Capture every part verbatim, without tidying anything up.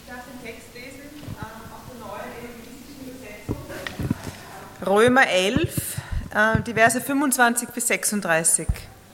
darf den Text lesen aus der neuen evangelistischen Übersetzung. Römer elf, die Verse fünfundzwanzig bis sechsunddreißig.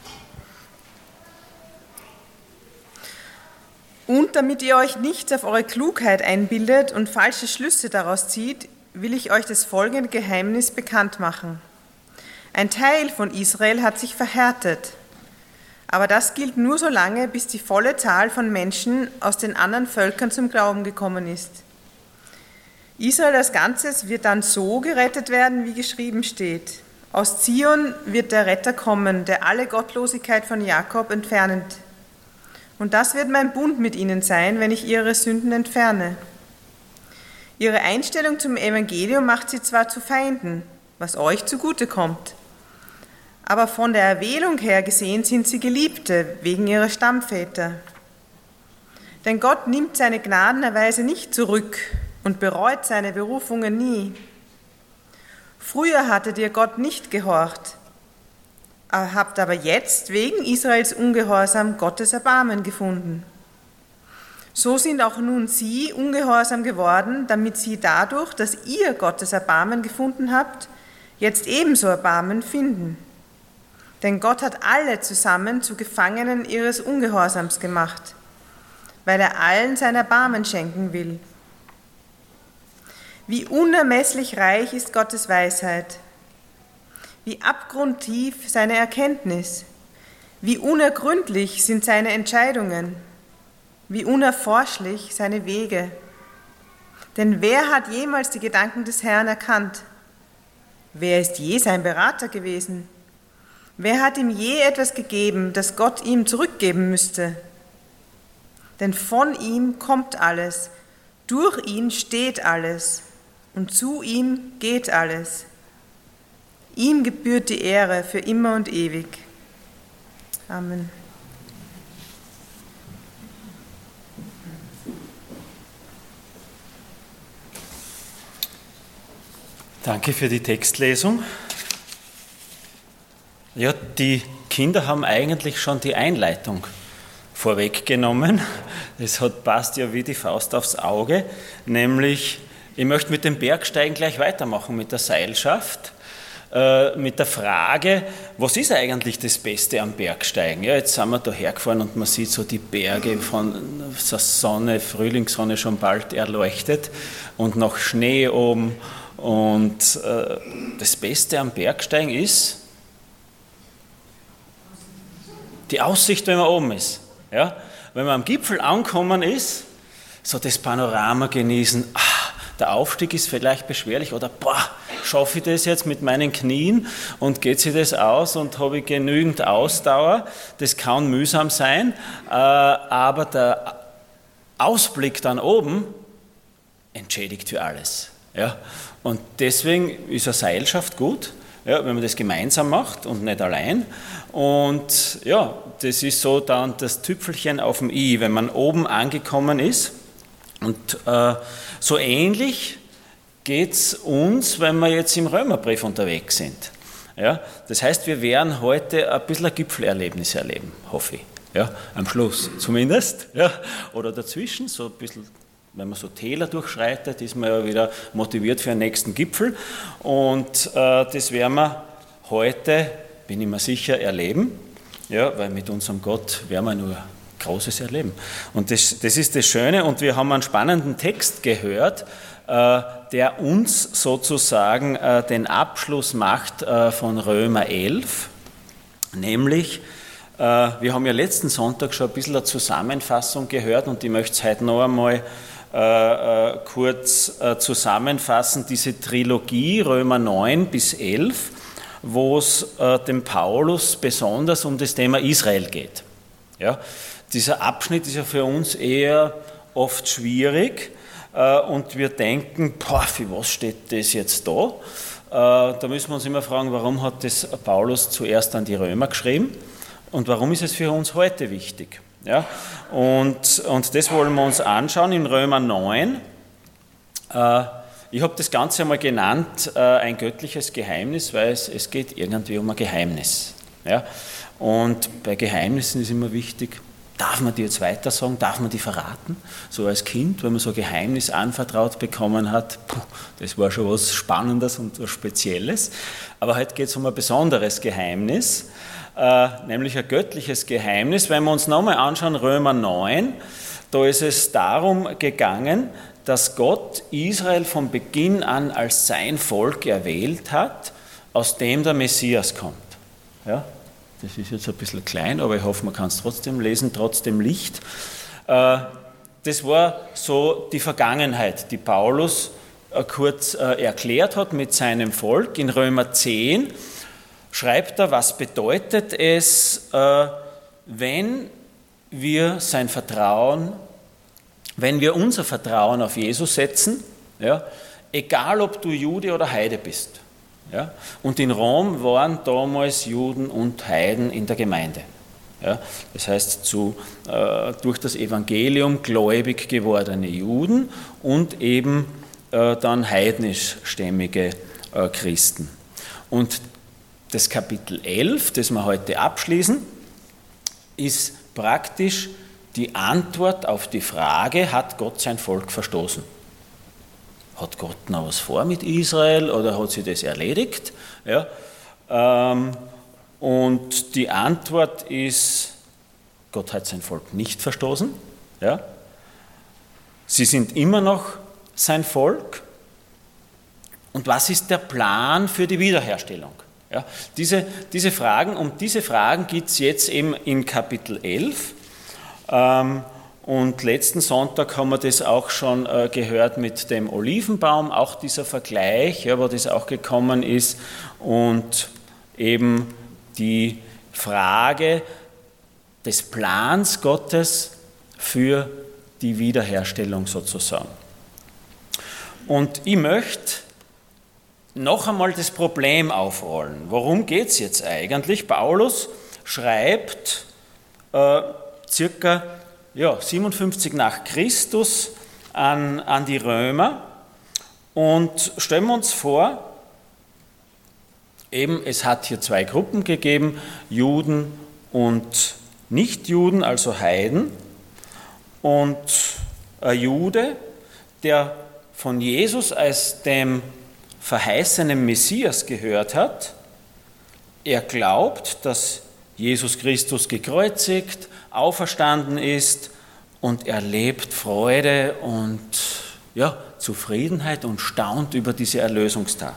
Und damit ihr euch nichts auf eure Klugheit einbildet und falsche Schlüsse daraus zieht, will ich euch das folgende Geheimnis bekannt machen. Ein Teil von Israel hat sich verhärtet, aber das gilt nur so lange, bis die volle Zahl von Menschen aus den anderen Völkern zum Glauben gekommen ist. Israel als Ganzes wird dann so gerettet werden, wie geschrieben steht. Aus Zion wird der Retter kommen, der alle Gottlosigkeit von Jakob entfernt. Und das wird mein Bund mit ihnen sein, wenn ich ihre Sünden entferne. Ihre Einstellung zum Evangelium macht sie zwar zu Feinden, was euch zugute kommt, aber von der Erwählung her gesehen sind sie Geliebte wegen ihrer Stammväter. Denn Gott nimmt seine Gnadenerweise nicht zurück und bereut seine Berufungen nie. Früher hattet ihr Gott nicht gehorcht, habt aber jetzt wegen Israels Ungehorsam Gottes Erbarmen gefunden. So sind auch nun sie ungehorsam geworden, damit sie dadurch, dass ihr Gottes Erbarmen gefunden habt, jetzt ebenso Erbarmen finden. Denn Gott hat alle zusammen zu Gefangenen ihres Ungehorsams gemacht, weil er allen sein Erbarmen schenken will. Wie unermesslich reich ist Gottes Weisheit, wie abgrundtief seine Erkenntnis, wie unergründlich sind seine Entscheidungen, wie unerforschlich seine Wege. Denn wer hat jemals die Gedanken des Herrn erkannt? Wer ist je sein Berater gewesen? Wer hat ihm je etwas gegeben, das Gott ihm zurückgeben müsste? Denn von ihm kommt alles, durch ihn steht alles und zu ihm geht alles. Ihm gebührt die Ehre für immer und ewig. Amen. Danke für die Textlesung. Ja, die Kinder haben eigentlich schon die Einleitung vorweggenommen. Es hat passt ja wie die Faust aufs Auge, nämlich ich möchte mit dem Bergsteigen gleich weitermachen, mit der Seilschaft. Mit der Frage, was ist eigentlich das Beste am Bergsteigen? Ja, jetzt sind wir da hergefahren und man sieht so die Berge von der Sonne, Frühlingssonne schon bald erleuchtet und noch Schnee oben. Und äh, das Beste am Bergsteigen ist die Aussicht, wenn man oben ist. Ja? Wenn man am Gipfel angekommen ist, so das Panorama genießen, ah, der Aufstieg ist vielleicht beschwerlich oder boah, schaffe ich das jetzt mit meinen Knien und geht sich das aus und habe ich genügend Ausdauer. Das kann mühsam sein, äh, aber der Ausblick dann oben entschädigt für alles. Ja? Und deswegen ist eine Seilschaft gut, ja, wenn man das gemeinsam macht und nicht allein. Und ja, das ist so dann das Tüpfelchen auf dem i, wenn man oben angekommen ist. Und äh, so ähnlich geht es uns, wenn wir jetzt im Römerbrief unterwegs sind. Ja, das heißt, wir werden heute ein bisschen ein Gipfelerlebnis erleben, hoffe ich. Ja, am Schluss zumindest. Ja, oder dazwischen, so ein bisschen, wenn man so Täler durchschreitet, ist man ja wieder motiviert für den nächsten Gipfel. Und äh, das werden wir heute, bin ich mir sicher, erleben. Ja, weil mit unserem Gott werden wir nur Großes erleben. Und das, das ist das Schöne. Und wir haben einen spannenden Text gehört, äh, der uns sozusagen äh, den Abschluss macht äh, von Römer elf. Nämlich, äh, wir haben ja letzten Sonntag schon ein bisschen eine Zusammenfassung gehört und ich möchte es heute noch einmal äh, äh, kurz äh, zusammenfassen. Diese Trilogie Römer neun bis elf, wo es äh, dem Paulus besonders um das Thema Israel geht. Ja? Dieser Abschnitt ist ja für uns eher oft schwierig äh, und wir denken, boah, für was steht das jetzt da? Äh, da müssen wir uns immer fragen, warum hat das Paulus zuerst an die Römer geschrieben und warum ist es für uns heute wichtig? Ja? Und, und das wollen wir uns anschauen in Römer neun. Äh, ich habe das Ganze einmal genannt, äh, ein göttliches Geheimnis, weil es, es geht irgendwie um ein Geheimnis. Ja? Und bei Geheimnissen ist immer wichtig, darf man die jetzt weiter sagen, darf man die verraten? So als Kind, wenn man so ein Geheimnis anvertraut bekommen hat, puh, das war schon was Spannendes und was Spezielles. Aber heute geht es um ein besonderes Geheimnis, äh, nämlich ein göttliches Geheimnis. Wenn wir uns nochmal anschauen, Römer neun, da ist es darum gegangen, dass Gott Israel von Beginn an als sein Volk erwählt hat, aus dem der Messias kommt. Ja? Das ist jetzt ein bisschen klein, aber ich hoffe, man kann es trotzdem lesen, trotz dem Licht. Das war so die Vergangenheit, die Paulus kurz erklärt hat mit seinem Volk. In Römer zehn schreibt er, was bedeutet es, wenn wir sein Vertrauen, wenn wir unser Vertrauen auf Jesus setzen, ja, egal ob du Jude oder Heide bist. Ja, und in Rom waren damals Juden und Heiden in der Gemeinde. Ja, das heißt, zu, äh, durch das Evangelium gläubig gewordene Juden und eben äh, dann heidnischstämmige äh, Christen. Und das Kapitel elf, das wir heute abschließen, ist praktisch die Antwort auf die Frage, hat Gott sein Volk verstoßen? Hat Gott noch was vor mit Israel oder hat sich das erledigt? Ja, ähm, und die Antwort ist, Gott hat sein Volk nicht verstoßen. Ja. Sie sind immer noch sein Volk. Und was ist der Plan für die Wiederherstellung? Ja, diese, diese Fragen, um diese Fragen geht es jetzt eben in Kapitel elf. Ähm, Und letzten Sonntag haben wir das auch schon äh, gehört mit dem Olivenbaum, auch dieser Vergleich, ja, wo das auch gekommen ist, und eben die Frage des Plans Gottes für die Wiederherstellung sozusagen. Und ich möchte noch einmal das Problem aufrollen. Worum geht es jetzt eigentlich? Paulus schreibt äh, circa Ja, siebenundfünfzig nach Christus an, an die Römer, und stellen wir uns vor, eben es hat hier zwei Gruppen gegeben, Juden und Nichtjuden, also Heiden, und ein Jude, der von Jesus als dem verheißenen Messias gehört hat, er glaubt, dass Jesus Christus gekreuzigt, auferstanden ist, und erlebt Freude und ja, Zufriedenheit und staunt über diese Erlösungstat.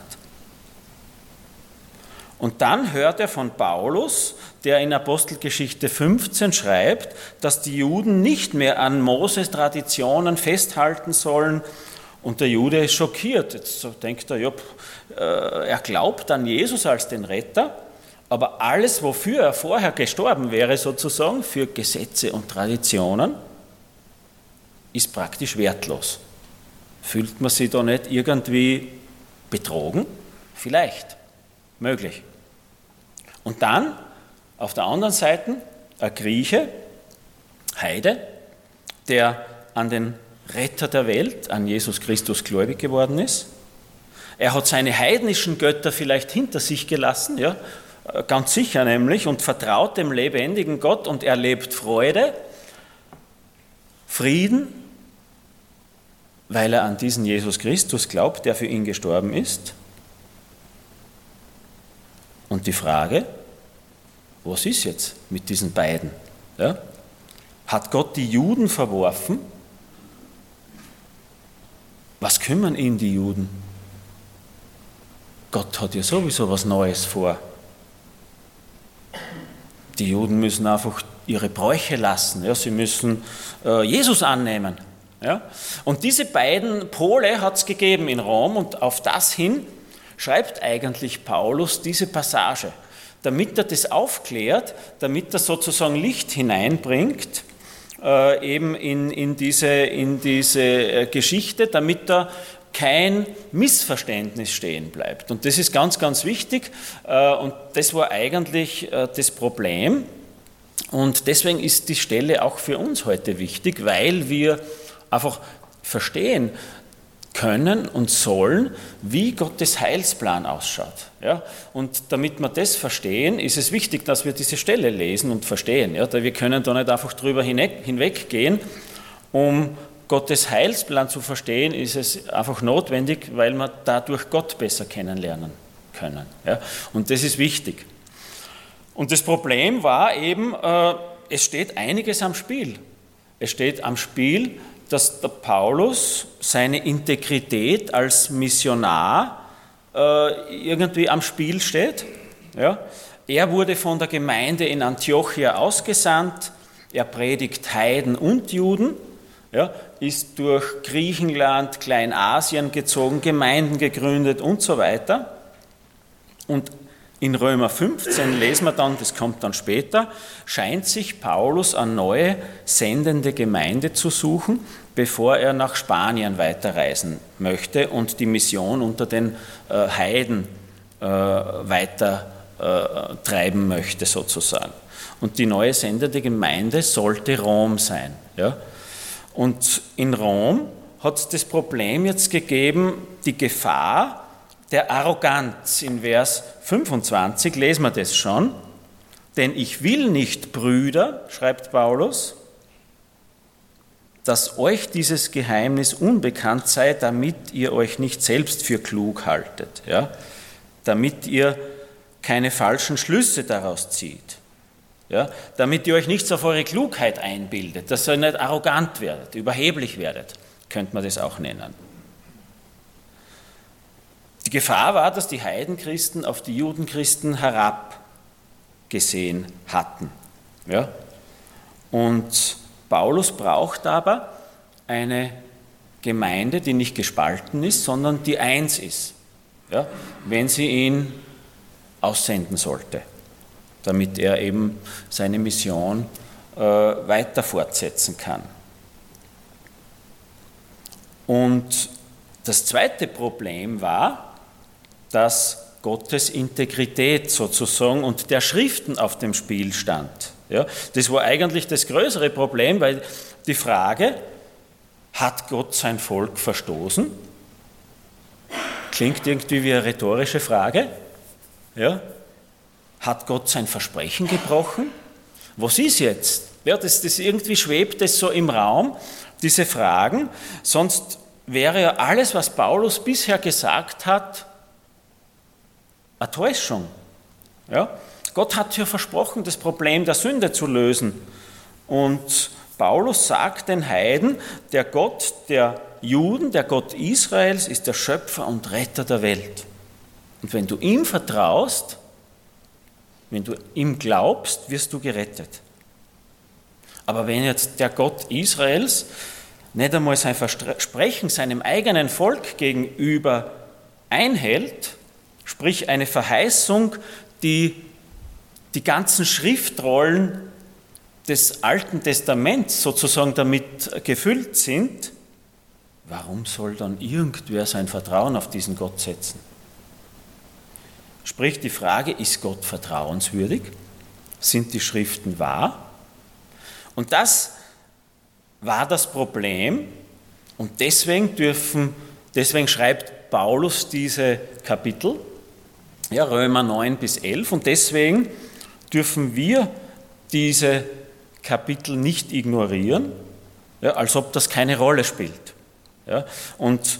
Und dann hört er von Paulus, der in Apostelgeschichte fünfzehn schreibt, dass die Juden nicht mehr an Moses Traditionen festhalten sollen, und der Jude ist schockiert. Jetzt denkt er, ja, er glaubt an Jesus als den Retter, aber alles, wofür er vorher gestorben wäre, sozusagen, für Gesetze und Traditionen, ist praktisch wertlos. Fühlt man sich da nicht irgendwie betrogen? Vielleicht, möglich. Und dann, auf der anderen Seite, ein Grieche, Heide, der an den Retter der Welt, an Jesus Christus gläubig geworden ist. Er hat seine heidnischen Götter vielleicht hinter sich gelassen, ja, ganz sicher nämlich, und vertraut dem lebendigen Gott und erlebt Freude, Frieden, weil er an diesen Jesus Christus glaubt, der für ihn gestorben ist. Und die Frage, was ist jetzt mit diesen beiden? Ja? Hat Gott die Juden verworfen? Was kümmern ihn die Juden? Gott hat ja sowieso was Neues vor. Die Juden müssen einfach ihre Bräuche lassen, ja, sie müssen äh, Jesus annehmen. Ja. Und diese beiden Pole hat es gegeben in Rom, und auf das hin schreibt eigentlich Paulus diese Passage, damit er das aufklärt, damit er sozusagen Licht hineinbringt äh, eben in, in diese, in diese äh, Geschichte, damit er kein Missverständnis stehen bleibt. Und das ist ganz, ganz wichtig, und das war eigentlich das Problem. Und deswegen ist die Stelle auch für uns heute wichtig, weil wir einfach verstehen, können und sollen, wie Gottes Heilsplan ausschaut. Ja? Und damit wir das verstehen, ist es wichtig, dass wir diese Stelle lesen und verstehen. Ja? Wir können da nicht einfach drüber hinweggehen. Um Gottes Heilsplan zu verstehen, ist es einfach notwendig, weil wir dadurch Gott besser kennenlernen können. Ja? Und das ist wichtig. Und das Problem war eben, äh, es steht einiges am Spiel. Es steht am Spiel, dass der Paulus seine Integrität als Missionar äh, irgendwie am Spiel steht. Ja? Er wurde von der Gemeinde in Antiochia ausgesandt, er predigt Heiden und Juden, ja, ist durch Griechenland, Kleinasien gezogen, Gemeinden gegründet und so weiter. Und in Römer fünfzehn lesen wir dann, das kommt dann später, scheint sich Paulus eine neue sendende Gemeinde zu suchen, bevor er nach Spanien weiterreisen möchte und die Mission unter den äh, Heiden äh, weiter äh, treiben möchte sozusagen. Und die neue sendende Gemeinde sollte Rom sein. Ja? Und in Rom hat es das Problem jetzt gegeben, die Gefahr der Arroganz. In Vers fünfundzwanzig lesen wir das schon. Denn ich will nicht, Brüder, schreibt Paulus, dass euch dieses Geheimnis unbekannt sei, damit ihr euch nicht selbst für klug haltet, ja? Damit ihr keine falschen Schlüsse daraus zieht, ja? Damit ihr euch nichts auf eure Klugheit einbildet, dass ihr nicht arrogant werdet, überheblich werdet, könnte man das auch nennen. Die Gefahr war, dass die Heidenchristen auf die Judenchristen herabgesehen hatten. Ja? Und Paulus braucht aber eine Gemeinde, die nicht gespalten ist, sondern die eins ist, ja? Wenn sie ihn aussenden sollte, damit er eben seine Mission äh, weiter fortsetzen kann. Und das zweite Problem war, dass Gottes Integrität sozusagen und der Schriften auf dem Spiel stand. Ja, das war eigentlich das größere Problem, weil die Frage, hat Gott sein Volk verstoßen? Klingt irgendwie wie eine rhetorische Frage. Ja? Hat Gott sein Versprechen gebrochen? Was ist jetzt? Ja, das, das irgendwie schwebt das so im Raum, diese Fragen. Sonst wäre ja alles, was Paulus bisher gesagt hat, eine Täuschung. Ja? Gott hat ja versprochen, das Problem der Sünde zu lösen. Und Paulus sagt den Heiden, der Gott der Juden, der Gott Israels, ist der Schöpfer und Retter der Welt. Und wenn du ihm vertraust, wenn du ihm glaubst, wirst du gerettet. Aber wenn jetzt der Gott Israels nicht einmal sein Versprechen seinem eigenen Volk gegenüber einhält, sprich eine Verheißung, die die ganzen Schriftrollen des Alten Testaments sozusagen damit gefüllt sind, warum soll dann irgendwer sein Vertrauen auf diesen Gott setzen? Sprich, die Frage, ist Gott vertrauenswürdig? Sind die Schriften wahr? Und das war das Problem und deswegen dürfen, deswegen schreibt Paulus diese Kapitel, ja, Römer neun bis elf, und deswegen dürfen wir diese Kapitel nicht ignorieren, ja, als ob das keine Rolle spielt. Ja. Und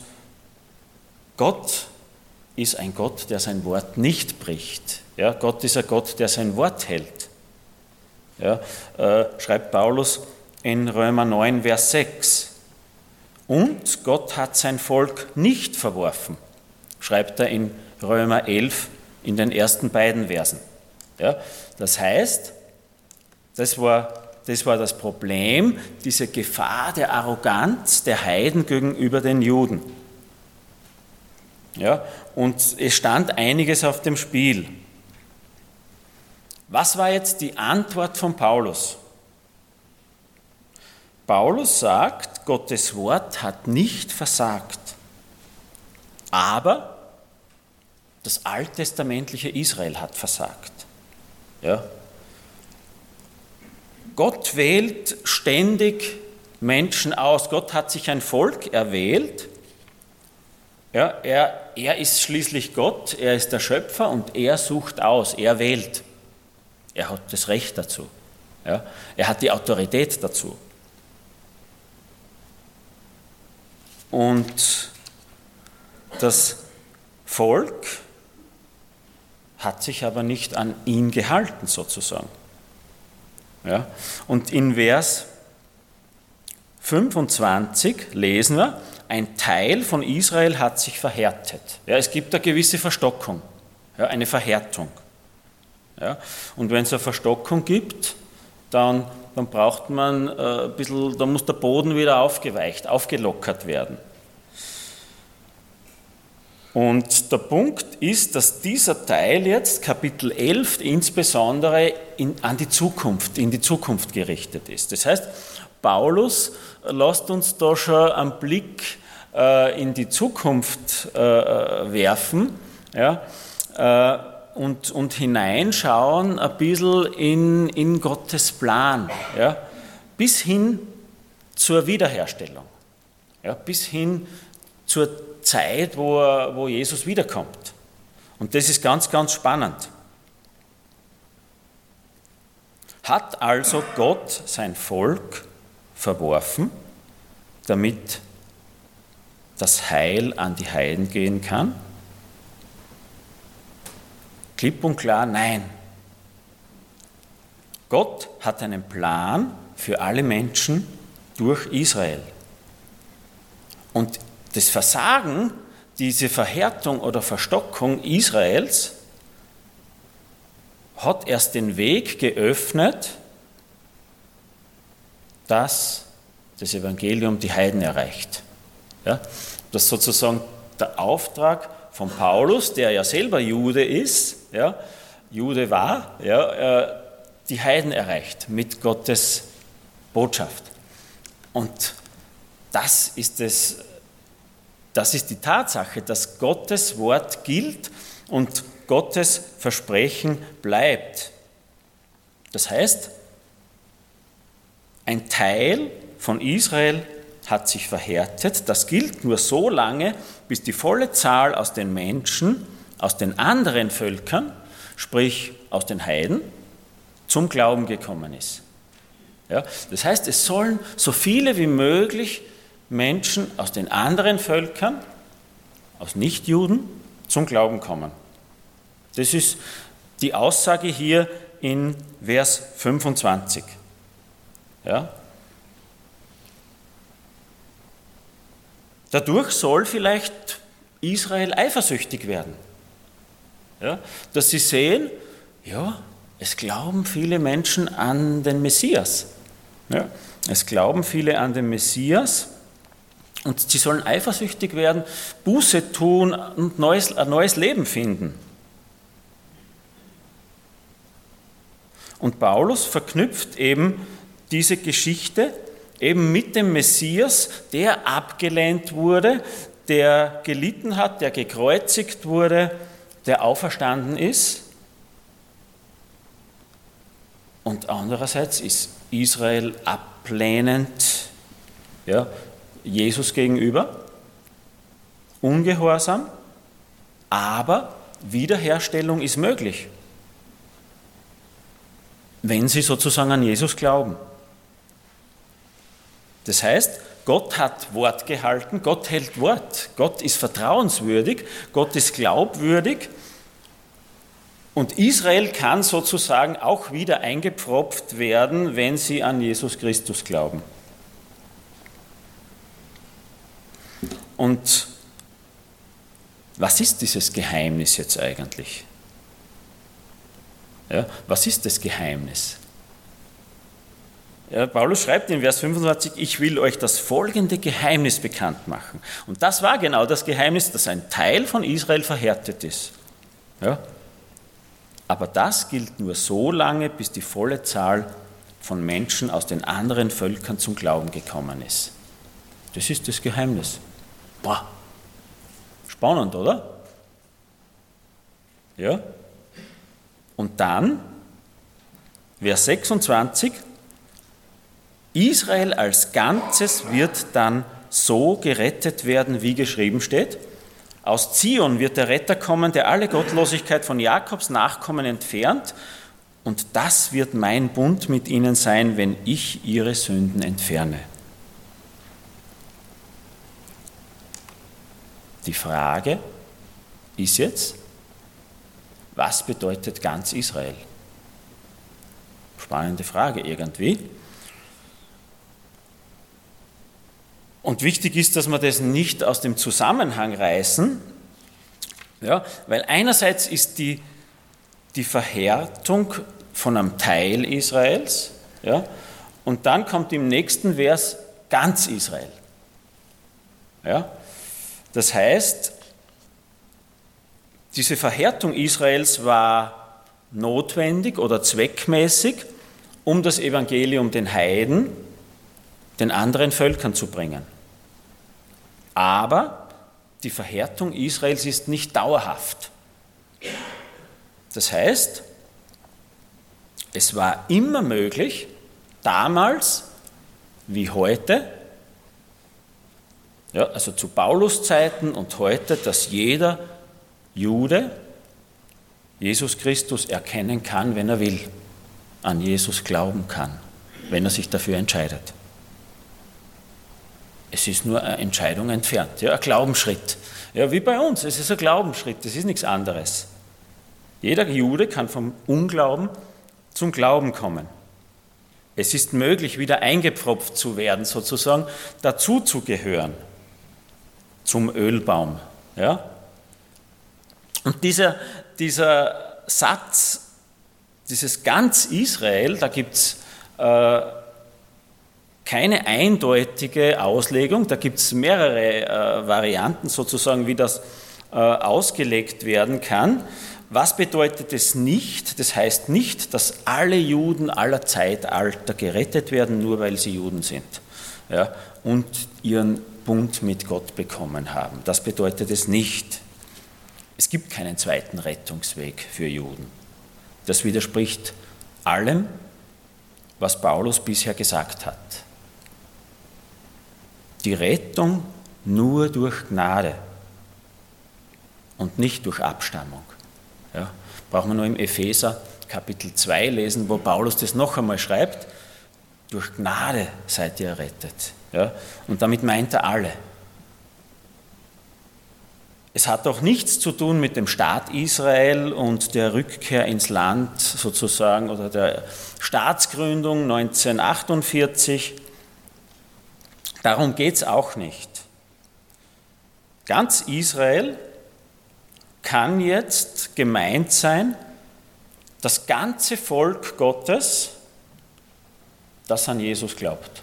Gott ist ein Gott, der sein Wort nicht bricht. Ja. Gott ist ein Gott, der sein Wort hält. Ja. Äh, schreibt Paulus in Römer neun, Vers sechs. Und Gott hat sein Volk nicht verworfen, schreibt er in Römer elf in den ersten beiden Versen. Ja, das heißt, das war, das war das Problem, diese Gefahr der Arroganz der Heiden gegenüber den Juden. Ja, und es stand einiges auf dem Spiel. Was war jetzt die Antwort von Paulus? Paulus sagt, Gottes Wort hat nicht versagt, aber das alttestamentliche Israel hat versagt. Ja. Gott wählt ständig Menschen aus. Gott hat sich ein Volk erwählt Ja, er, er ist schließlich Gott, er ist der Schöpfer und er sucht aus, er wählt. Er hat das Recht dazu. Ja, er hat die Autorität dazu. Und das Volk hat sich aber nicht an ihn gehalten, sozusagen. Ja, und in Vers fünfundzwanzig lesen wir, ein Teil von Israel hat sich verhärtet. Ja, es gibt eine gewisse Verstockung, ja, eine Verhärtung. Ja, und wenn es eine Verstockung gibt, dann, dann braucht man äh, ein bisschen, dann muss der Boden wieder aufgeweicht, aufgelockert werden. Und der Punkt ist, dass dieser Teil jetzt, Kapitel elf, insbesondere in, an die Zukunft, in die Zukunft gerichtet ist. Das heißt, Paulus lässt uns da schon einen Blick äh, in die Zukunft äh, werfen, ja, äh, und, und hineinschauen ein bisschen in, in Gottes Plan, ja, bis hin zur Wiederherstellung, ja, bis hin zur Zeit, wo, wo Jesus wiederkommt. Und das ist ganz, ganz spannend. Hat also Gott sein Volk verworfen, damit das Heil an die Heiden gehen kann? Klipp und klar, nein. Gott hat einen Plan für alle Menschen durch Israel. Und das Versagen, diese Verhärtung oder Verstockung Israels hat erst den Weg geöffnet, dass das Evangelium die Heiden erreicht. Ja, das ist sozusagen der Auftrag von Paulus, der ja selber Jude ist, ja, Jude war, ja, die Heiden erreicht mit Gottes Botschaft. Und das ist es. Das ist die Tatsache, dass Gottes Wort gilt und Gottes Versprechen bleibt. Das heißt, ein Teil von Israel hat sich verhärtet. Das gilt nur so lange, bis die volle Zahl aus den Menschen, aus den anderen Völkern, sprich aus den Heiden, zum Glauben gekommen ist. Ja, das heißt, es sollen so viele wie möglich Menschen aus den anderen Völkern, aus Nichtjuden, zum Glauben kommen. Das ist die Aussage hier in Vers fünfundzwanzig. Ja. Dadurch soll vielleicht Israel eifersüchtig werden. Ja, dass sie sehen, ja, es glauben viele Menschen an den Messias. Ja, es glauben viele an den Messias. Und sie sollen eifersüchtig werden, Buße tun und neues, ein neues Leben finden. Und Paulus verknüpft eben diese Geschichte eben mit dem Messias, der abgelehnt wurde, der gelitten hat, der gekreuzigt wurde, der auferstanden ist. Und andererseits ist Israel ablehnend, ja, Jesus gegenüber, ungehorsam, aber Wiederherstellung ist möglich, wenn sie sozusagen an Jesus glauben. Das heißt, Gott hat Wort gehalten, Gott hält Wort, Gott ist vertrauenswürdig, Gott ist glaubwürdig und Israel kann sozusagen auch wieder eingepfropft werden, wenn sie an Jesus Christus glauben. Und was ist dieses Geheimnis jetzt eigentlich? Ja, was ist das Geheimnis? Ja, Paulus schreibt in Vers fünfundzwanzig, ich will euch das folgende Geheimnis bekannt machen. Und das war genau das Geheimnis, dass ein Teil von Israel verhärtet ist. Ja? Aber das gilt nur so lange, bis die volle Zahl von Menschen aus den anderen Völkern zum Glauben gekommen ist. Das ist das Geheimnis. Boah, spannend, oder? Ja? Und dann, Vers sechsundzwanzig, Israel als Ganzes wird dann so gerettet werden, wie geschrieben steht, Aus Zion wird der Retter kommen, der alle Gottlosigkeit von Jakobs Nachkommen entfernt, und das wird mein Bund mit ihnen sein, wenn ich ihre Sünden entferne. Die Frage ist jetzt, was bedeutet ganz Israel? Spannende Frage irgendwie. Und wichtig ist, dass wir das nicht aus dem Zusammenhang reißen, ja, weil einerseits ist die, die Verhärtung von einem Teil Israels, ja, und dann kommt im nächsten Vers ganz Israel. Ja, das heißt, diese Verhärtung Israels war notwendig oder zweckmäßig, um das Evangelium den Heiden, den anderen Völkern zu bringen. Aber die Verhärtung Israels ist nicht dauerhaft. Das heißt, es war immer möglich, damals wie heute, ja, also zu Paulus Zeiten und heute, dass jeder Jude Jesus Christus erkennen kann, wenn er will, an Jesus glauben kann, wenn er sich dafür entscheidet. Es ist nur eine Entscheidung entfernt, ja, ein Glaubensschritt. Ja, wie bei uns, es ist ein Glaubensschritt, das ist nichts anderes. Jeder Jude kann vom Unglauben zum Glauben kommen. Es ist möglich, wieder eingepfropft zu werden, sozusagen dazu zu gehören, zum Ölbaum. Ja? Und dieser, dieser Satz, dieses ganz Israel, da gibt es äh, keine eindeutige Auslegung, da gibt es mehrere äh, Varianten sozusagen, wie das äh, ausgelegt werden kann. Was bedeutet es nicht? Das heißt nicht, dass alle Juden aller Zeitalter gerettet werden, nur weil sie Juden sind, ja, und ihren Bund mit Gott bekommen haben. Das bedeutet es nicht. Es gibt keinen zweiten Rettungsweg für Juden. Das widerspricht allem, was Paulus bisher gesagt hat. Die Rettung nur durch Gnade und nicht durch Abstammung. Ja, brauchen wir nur im Epheser Kapitel zwei lesen, wo Paulus das noch einmal schreibt: Durch Gnade seid ihr errettet. Ja, und damit meint er alle. Es hat auch nichts zu tun mit dem Staat Israel und der Rückkehr ins Land sozusagen oder der Staatsgründung neunzehnhundertachtundvierzig. Darum geht es auch nicht. Ganz Israel kann jetzt gemeint sein, das ganze Volk Gottes, das an Jesus glaubt.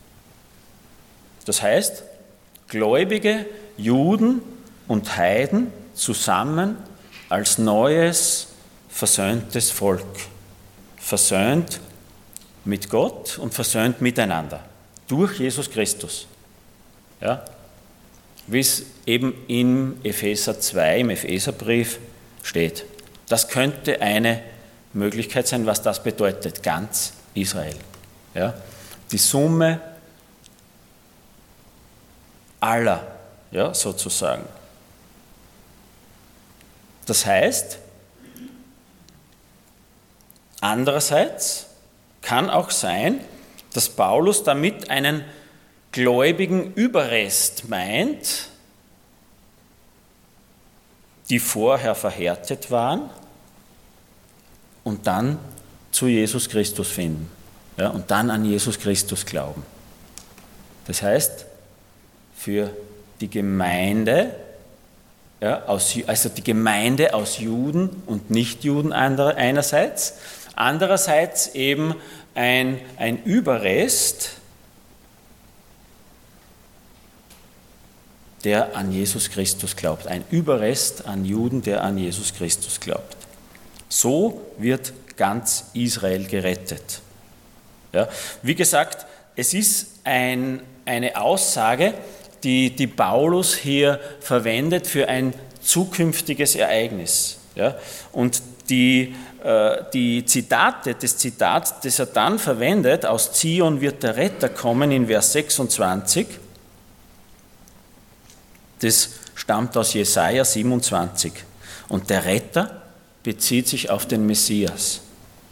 Das heißt, gläubige Juden und Heiden zusammen als neues, versöhntes Volk. Versöhnt mit Gott und versöhnt miteinander. Durch Jesus Christus. Ja? Wie es eben im Epheser zwei, im Epheserbrief steht. Das könnte eine Möglichkeit sein, was das bedeutet, ganz Israel. Ja? Die Summe aller, ja, sozusagen. Das heißt, andererseits kann auch sein, dass Paulus damit einen gläubigen Überrest meint, die vorher verhärtet waren und dann zu Jesus Christus finden, ja, und dann an Jesus Christus glauben. Das heißt, für die Gemeinde, ja, aus, also die Gemeinde aus Juden und Nichtjuden einerseits, andererseits eben ein, ein Überrest, der an Jesus Christus glaubt. Ein Überrest an Juden, der an Jesus Christus glaubt. So wird ganz Israel gerettet. Ja, wie gesagt, es ist ein, eine Aussage, die, die Paulus hier verwendet für ein zukünftiges Ereignis. Ja, und die, äh, die Zitate, das Zitat, das er dann verwendet, aus Zion wird der Retter kommen, in Vers sechsundzwanzig, das stammt aus Jesaja siebenundzwanzig. Und der Retter bezieht sich auf den Messias.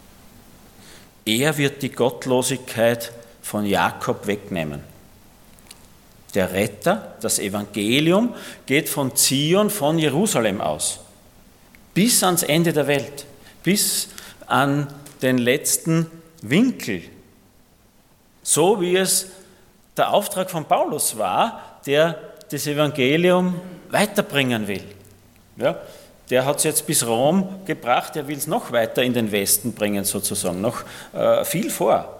Er wird die Gottlosigkeit von Jakob wegnehmen. Der Retter, das Evangelium, geht von Zion, von Jerusalem aus, bis ans Ende der Welt, bis an den letzten Winkel. So wie es der Auftrag von Paulus war, der das Evangelium weiterbringen will. Ja, der hat es jetzt bis Rom gebracht, er will es noch weiter in den Westen bringen sozusagen, noch äh, viel vor.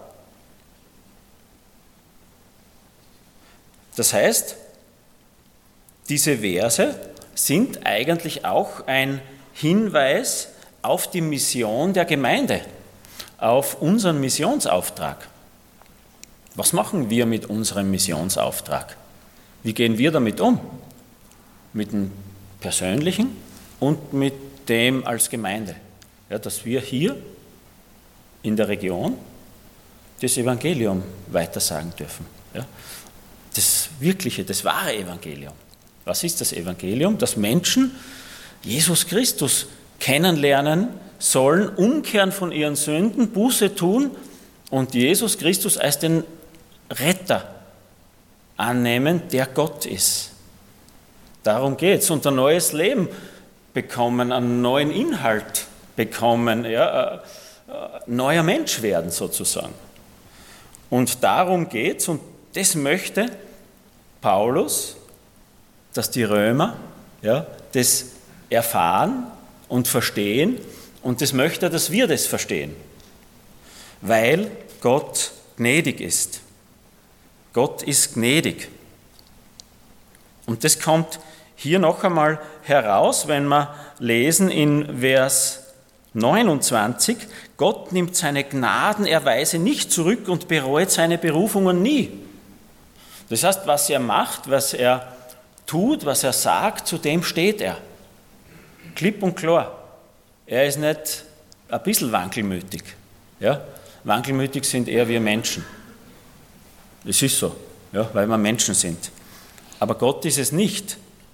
Das heißt, diese Verse sind eigentlich auch ein Hinweis auf die Mission der Gemeinde, auf unseren Missionsauftrag. Was machen wir mit unserem Missionsauftrag? Wie gehen wir damit um? Mit dem Persönlichen und mit dem als Gemeinde. Ja, dass wir hier in der Region das Evangelium weitersagen dürfen. Ja, das wirkliche, das wahre Evangelium. Was ist das Evangelium? Dass Menschen Jesus Christus kennenlernen sollen, umkehren von ihren Sünden, Buße tun und Jesus Christus als den Retter annehmen, der Gott ist. Darum geht es. Und ein neues Leben bekommen, einen neuen Inhalt bekommen, ja, äh, äh, neuer Mensch werden sozusagen. Und darum geht es, und das möchte Paulus, dass die Römer ja, das erfahren und verstehen, und das möchte er, dass wir das verstehen, weil Gott gnädig ist. Gott ist gnädig. Und das kommt hier noch einmal heraus, wenn wir lesen in Vers neunundzwanzig, Gott nimmt seine Gnadenerweise nicht zurück und bereut seine Berufungen nie. Das heißt, was er macht, was er tut, was er sagt, zu dem steht er. Klipp und klar. Er ist nicht ein bisschen wankelmütig. Ja? Wankelmütig sind eher wir Menschen. Das ist so, ja, weil wir Menschen sind. Aber Gott ist es nicht.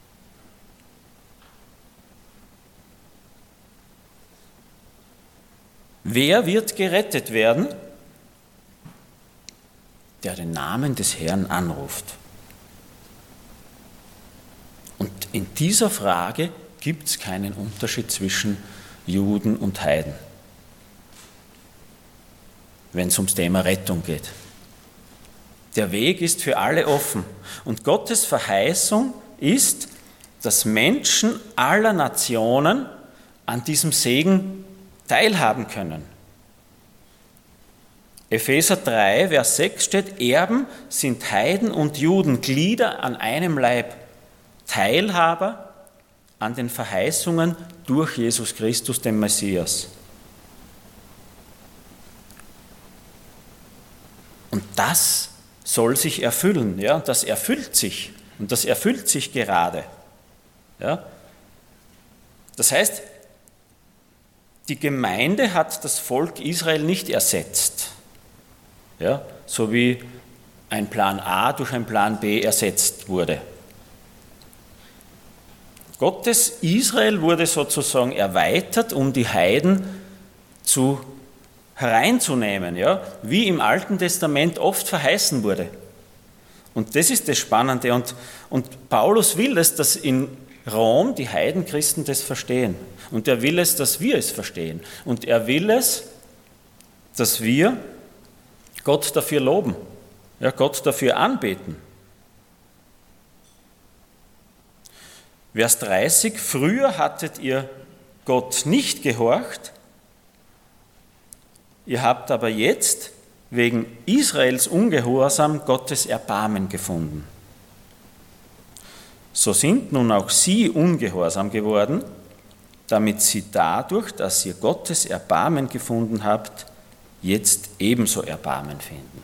Wer wird gerettet werden? Der den Namen des Herrn anruft. Und in dieser Frage gibt es keinen Unterschied zwischen Juden und Heiden, wenn es ums Thema Rettung geht. Der Weg ist für alle offen. Und Gottes Verheißung ist, dass Menschen aller Nationen an diesem Segen teilhaben können. Epheser drei, Vers sechs steht, Erben sind Heiden und Juden, Glieder an einem Leib, Teilhaber an den Verheißungen durch Jesus Christus, den Messias. Und das soll sich erfüllen, ja, das erfüllt sich und das erfüllt sich gerade. Ja. Das heißt, die Gemeinde hat das Volk Israel nicht ersetzt, ja, so wie ein Plan A durch ein Plan B ersetzt wurde. Gottes Israel wurde sozusagen erweitert, um die Heiden zu hereinzunehmen, ja, wie im Alten Testament oft verheißen wurde. Und das ist das Spannende. Und, und Paulus will es, dass in Rom die Heidenchristen das verstehen. Und er will es, dass wir es verstehen. Und er will es, dass wir Gott dafür loben, ja, Gott dafür anbeten. Vers dreißig, früher hattet ihr Gott nicht gehorcht, ihr habt aber jetzt wegen Israels Ungehorsam Gottes Erbarmen gefunden. So sind nun auch sie ungehorsam geworden, damit sie dadurch, dass ihr Gottes Erbarmen gefunden habt, jetzt ebenso Erbarmen finden.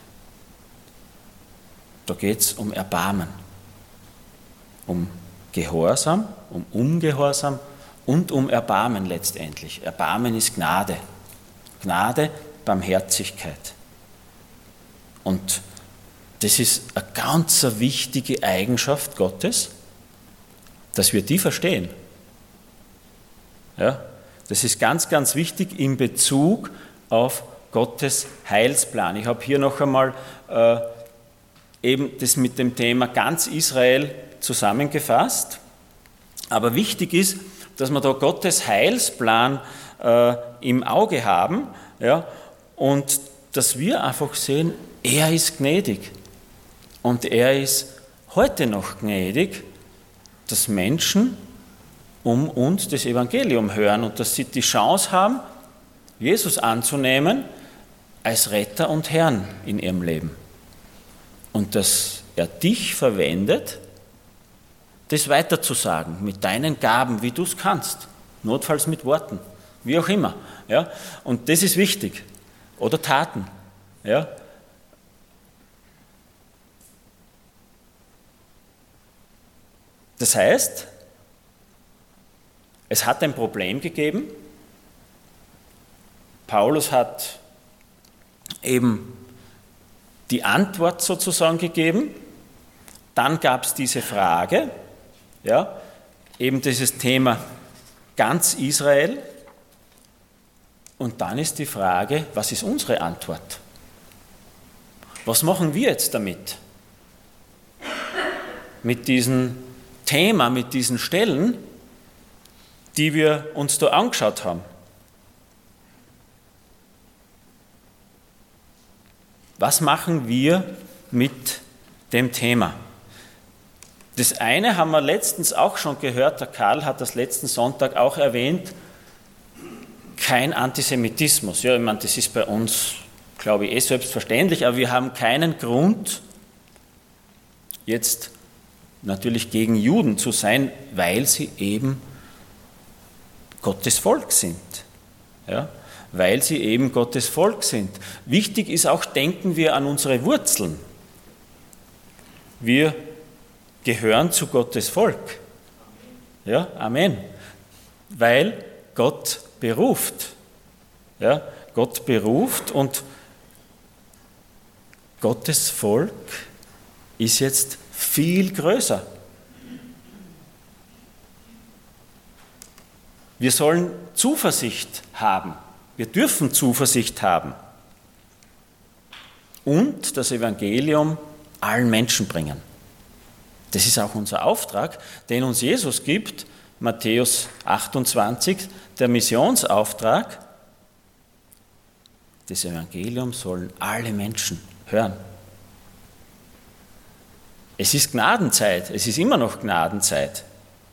Da geht es um Erbarmen, um Gehorsam, um Ungehorsam und um Erbarmen letztendlich. Erbarmen ist Gnade. Gnade, Barmherzigkeit. Und das ist eine ganz wichtige Eigenschaft Gottes, dass wir die verstehen. Ja, das ist ganz, ganz wichtig in Bezug auf Gottes Heilsplan. Ich habe hier noch einmal äh, eben das mit dem Thema ganz Israel zusammengefasst. Aber wichtig ist, dass wir da Gottes Heilsplan äh, im Auge haben, ja, und dass wir einfach sehen, er ist gnädig. Und er ist heute noch gnädig, dass Menschen um uns das Evangelium hören und dass sie die Chance haben, Jesus anzunehmen als Retter und Herrn in ihrem Leben. Und dass er dich verwendet, das weiterzusagen mit deinen Gaben, wie du es kannst, notfalls mit Worten, wie auch immer. Ja? Und das ist wichtig. Oder Taten. Ja? Das heißt, es hat ein Problem gegeben. Paulus hat eben die Antwort sozusagen gegeben. Dann gab es diese Frage, ja, eben dieses Thema ganz Israel. Und dann ist die Frage, was ist unsere Antwort? Was machen wir jetzt damit? Mit diesem Thema, mit diesen Stellen, die wir uns da angeschaut haben. Was machen wir mit dem Thema? Das eine haben wir letztens auch schon gehört, der Karl hat das letzten Sonntag auch erwähnt, kein Antisemitismus. Ja, ich meine, das ist bei uns, glaube ich, eh selbstverständlich, aber wir haben keinen Grund, jetzt natürlich gegen Juden zu sein, weil sie eben Gottes Volk sind. Ja, weil sie eben Gottes Volk sind. Wichtig ist auch, denken wir an unsere Wurzeln. Wir gehören zu Gottes Volk. Ja, Amen. Weil Gott beruft. Ja, Gott beruft und Gottes Volk ist jetzt viel größer. Wir sollen Zuversicht haben. Wir dürfen Zuversicht haben. Und das Evangelium allen Menschen bringen. Das ist auch unser Auftrag, den uns Jesus gibt, Matthäus achtundzwanzig, der Missionsauftrag. Das Evangelium sollen alle Menschen hören. Es ist Gnadenzeit, es ist immer noch Gnadenzeit.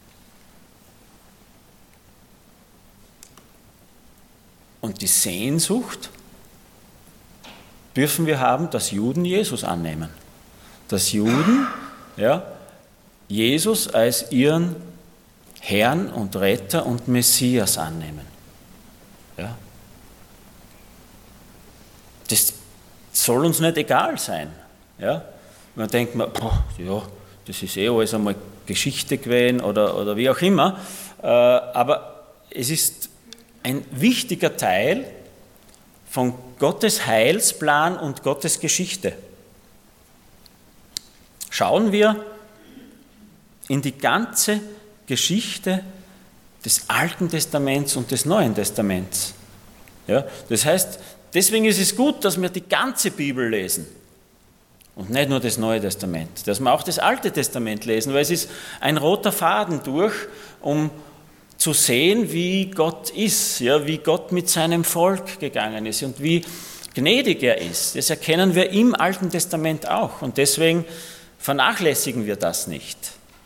Und die Sehnsucht dürfen wir haben, dass Juden Jesus annehmen. Dass Juden, ja, Jesus als ihren Herrn und Retter und Messias annehmen. Ja. Das soll uns nicht egal sein. Ja. Man denkt, man, boah, ja, das ist eh alles einmal Geschichte gewesen oder, oder wie auch immer. Äh, aber es ist ein wichtiger Teil von Gottes Heilsplan und Gottes Geschichte. Schauen wir in die ganze Geschichte des Alten Testaments und des Neuen Testaments. Ja, das heißt, deswegen ist es gut, dass wir die ganze Bibel lesen und nicht nur das Neue Testament, dass wir auch das Alte Testament lesen, weil es ist ein roter Faden durch, um zu sehen, wie Gott ist, ja, wie Gott mit seinem Volk gegangen ist und wie gnädig er ist. Das erkennen wir im Alten Testament auch und deswegen vernachlässigen wir das nicht.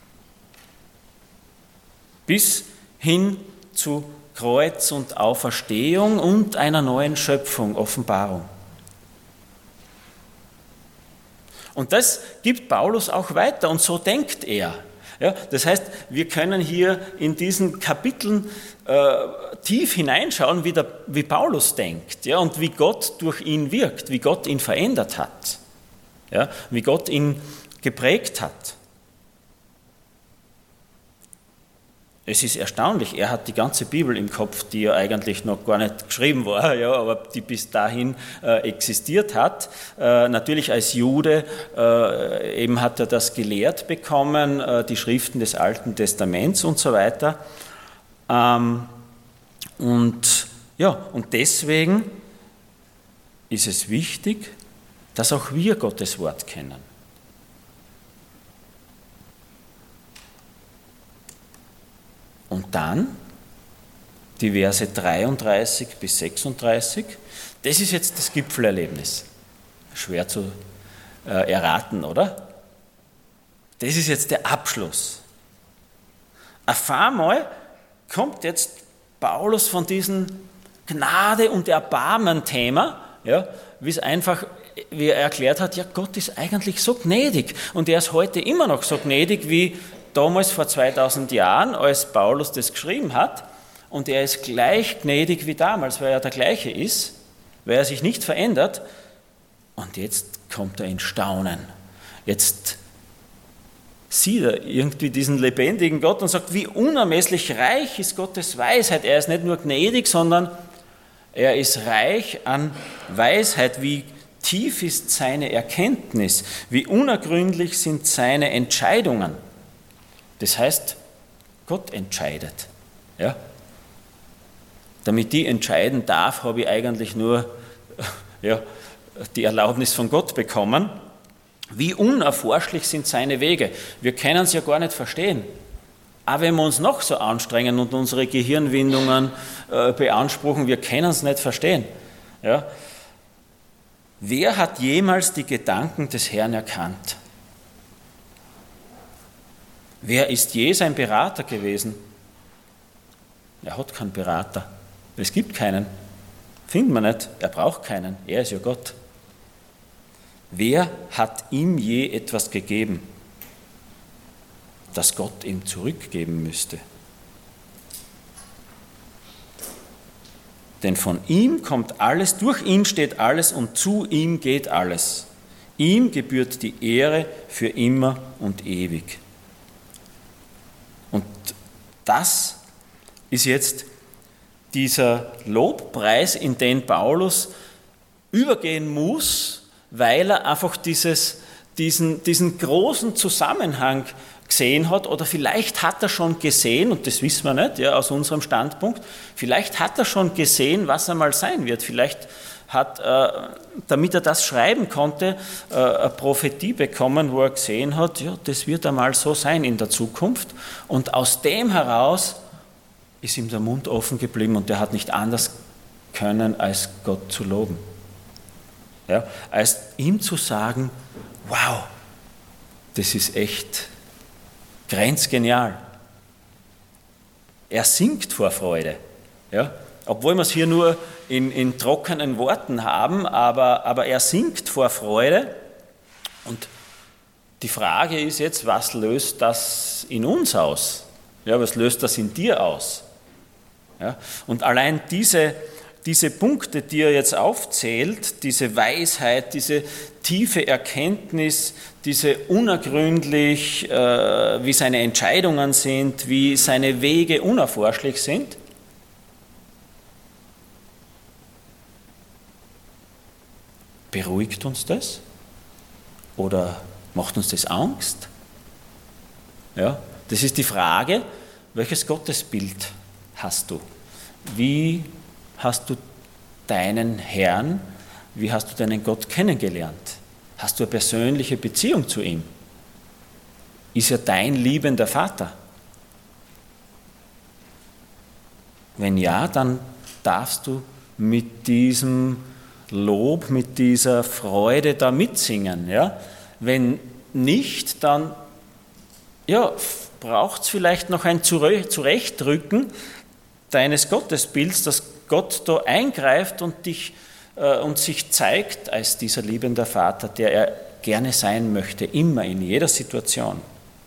Bis hin zu Kreuz und Auferstehung und einer neuen Schöpfung, Offenbarung. Und das gibt Paulus auch weiter und so denkt er. Ja, das heißt, wir können hier in diesen Kapiteln äh, tief hineinschauen, wie, der, wie Paulus denkt, ja, und wie Gott durch ihn wirkt, wie Gott ihn verändert hat, ja, wie Gott ihn geprägt hat. es ist erstaunlich, er hat die ganze Bibel im Kopf, die ja eigentlich noch gar nicht geschrieben war, ja, aber die bis dahin äh, existiert hat. Äh, natürlich als Jude äh, eben hat er das gelehrt bekommen, äh, die Schriften des Alten Testaments und so weiter. Ähm, und, ja, und deswegen ist es wichtig, dass auch wir Gottes Wort kennen. Und dann die Verse dreiunddreißig bis sechsunddreißig, das ist jetzt das Gipfelerlebnis. Schwer zu äh, erraten, oder? Das ist jetzt der Abschluss. Auf einmal kommt jetzt Paulus von diesem Gnade- und Erbarmen-Thema, ja, wie es einfach, wie er erklärt hat, ja, Gott ist eigentlich so gnädig und er ist heute immer noch so gnädig wie damals vor zweitausend Jahren, als Paulus das geschrieben hat, und er ist gleich gnädig wie damals, weil er der gleiche ist, weil er sich nicht verändert. Und jetzt kommt er in Staunen. Jetzt sieht er irgendwie diesen lebendigen Gott und sagt, wie unermesslich reich ist Gottes Weisheit. Er ist nicht nur gnädig, sondern er ist reich an Weisheit. Wie tief ist seine Erkenntnis? Wie unergründlich sind seine Entscheidungen? Das heißt, Gott entscheidet. Ja? Damit ich entscheiden darf, habe ich eigentlich nur ja, die Erlaubnis von Gott bekommen. Wie unerforschlich sind seine Wege. Wir können es ja gar nicht verstehen. Aber wenn wir uns noch so anstrengen und unsere Gehirnwindungen äh, beanspruchen, wir können es nicht verstehen. Ja? Wer hat jemals die Gedanken des Herrn erkannt? Wer ist je sein Berater gewesen? Er hat keinen Berater. Es gibt keinen. Findet man nicht. Er braucht keinen. Er ist ja Gott. Wer hat ihm je etwas gegeben, das Gott ihm zurückgeben müsste? Denn von ihm kommt alles, durch ihn steht alles und zu ihm geht alles. Ihm gebührt die Ehre für immer und ewig. Und das ist jetzt dieser Lobpreis, in den Paulus übergehen muss, weil er einfach dieses, diesen, diesen großen Zusammenhang gesehen hat, oder vielleicht hat er schon gesehen, und das wissen wir nicht, ja, aus unserem Standpunkt, vielleicht hat er schon gesehen, was einmal sein wird. Vielleicht hat, äh, damit er das schreiben konnte, äh, eine Prophetie bekommen, wo er gesehen hat, ja, das wird einmal so sein in der Zukunft. Und aus dem heraus ist ihm der Mund offen geblieben und er hat nicht anders können, als Gott zu loben. Ja, als ihm zu sagen, wow, das ist echt grenzgenial. Er singt vor Freude. Ja, obwohl wir es hier nur in, in trockenen Worten haben, aber, aber er singt vor Freude. Und die Frage ist jetzt, was löst das in uns aus? Ja, was löst das in dir aus? Ja, und allein diese, diese Punkte, die er jetzt aufzählt, diese Weisheit, diese tiefe Erkenntnis, diese unergründlich, äh, wie seine Entscheidungen sind, wie seine Wege unerforschlich sind, beruhigt uns das? Oder macht uns das Angst? Ja, das ist die Frage, welches Gottesbild hast du? Wie hast du deinen Herrn, wie hast du deinen Gott kennengelernt? Hast du eine persönliche Beziehung zu ihm? Ist er dein liebender Vater? Wenn ja, dann darfst du mit diesem Lob, mit dieser Freude da mitsingen. Ja? Wenn nicht, dann ja, braucht es vielleicht noch ein Zurechtrücken deines Gottesbilds, dass Gott da eingreift und, dich, äh, und sich zeigt als dieser liebende Vater, der er gerne sein möchte, immer in jeder Situation.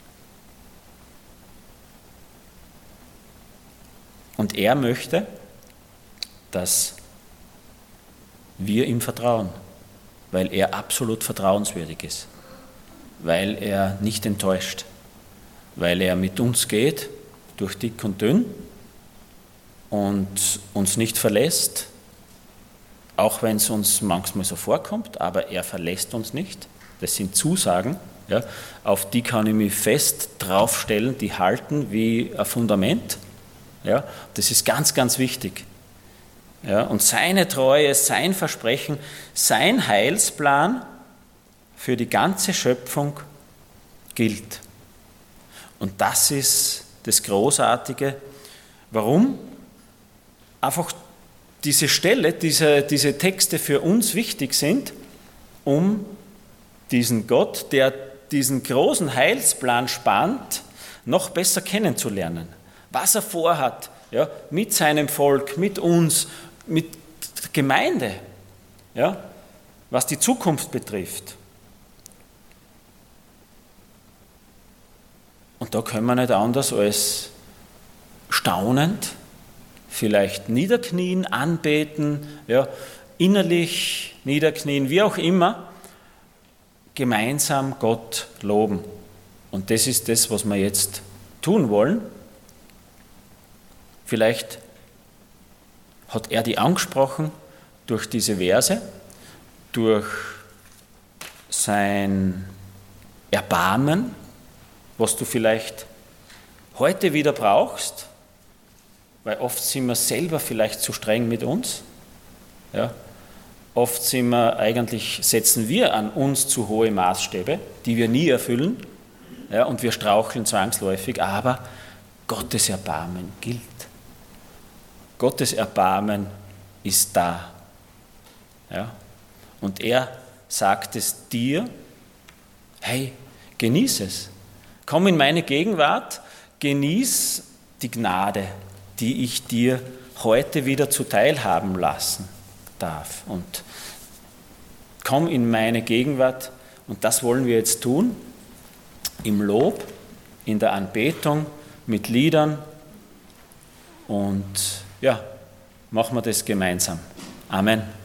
Und er möchte, dass wir ihm vertrauen, weil er absolut vertrauenswürdig ist, weil er nicht enttäuscht, weil er mit uns geht durch dick und dünn und uns nicht verlässt, auch wenn es uns manchmal so vorkommt, aber er verlässt uns nicht. Das sind Zusagen, ja, auf die kann ich mich fest draufstellen, die halten wie ein Fundament. Ja, das ist ganz, ganz wichtig. Ja, und seine Treue, sein Versprechen, sein Heilsplan für die ganze Schöpfung gilt. Und das ist das Großartige. Warum? Einfach diese Stelle, diese, diese Texte für uns wichtig sind, um diesen Gott, der diesen großen Heilsplan spannt, noch besser kennenzulernen. Was er vorhat, ja, mit seinem Volk, mit uns, mit der Gemeinde, ja, was die Zukunft betrifft. Und da können wir nicht anders als staunend, vielleicht niederknien, anbeten, ja, innerlich niederknien, wie auch immer, gemeinsam Gott loben. Und das ist das, was wir jetzt tun wollen. Vielleicht hat er die angesprochen durch diese Verse, durch sein Erbarmen, was du vielleicht heute wieder brauchst, weil oft sind wir selber vielleicht zu streng mit uns. Ja? Oft sind wir eigentlich, setzen wir an uns zu hohe Maßstäbe, die wir nie erfüllen, ja, und wir straucheln zwangsläufig, aber Gottes Erbarmen gilt. Gottes Erbarmen ist da. Ja? Und er sagt es dir, hey, genieß es. Komm in meine Gegenwart, genieß die Gnade, die ich dir heute wieder zuteil haben lassen darf. Und komm in meine Gegenwart, und das wollen wir jetzt tun, im Lob, in der Anbetung, mit Liedern, und ja, machen wir das gemeinsam. Amen.